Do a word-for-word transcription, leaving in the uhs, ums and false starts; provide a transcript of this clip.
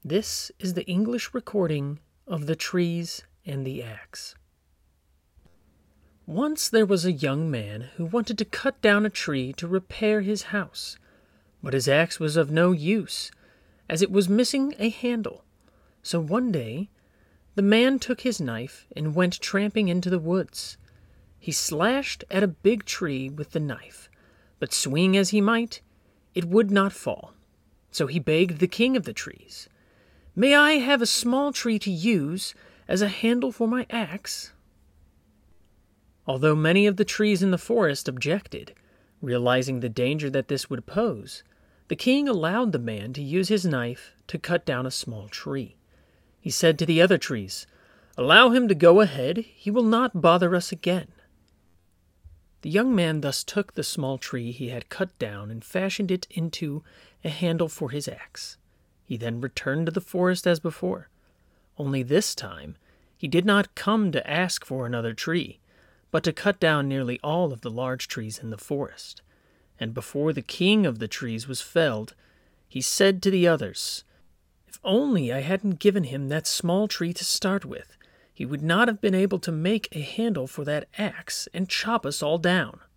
This is the English recording of The Trees and the Axe. Once there was a young man who wanted to cut down a tree to repair his house, but his axe was of no use, as it was missing a handle. So one day, the man took his knife and went tramping into the woods. He slashed at a big tree with the knife, but swing as he might, it would not fall. So he begged the king of the trees, "May I have a small tree to use as a handle for my axe?" Although many of the trees in the forest objected, realizing the danger that this would pose, the king allowed the man to use his knife to cut down a small tree. He said to the other trees, "Allow him to go ahead, he will not bother us again." The young man thus took the small tree he had cut down and fashioned it into a handle for his axe. He then returned to the forest as before, only this time he did not come to ask for another tree, but to cut down nearly all of the large trees in the forest. And before the king of the trees was felled, he said to the others, "If only I hadn't given him that small tree to start with, he would not have been able to make a handle for that axe and chop us all down."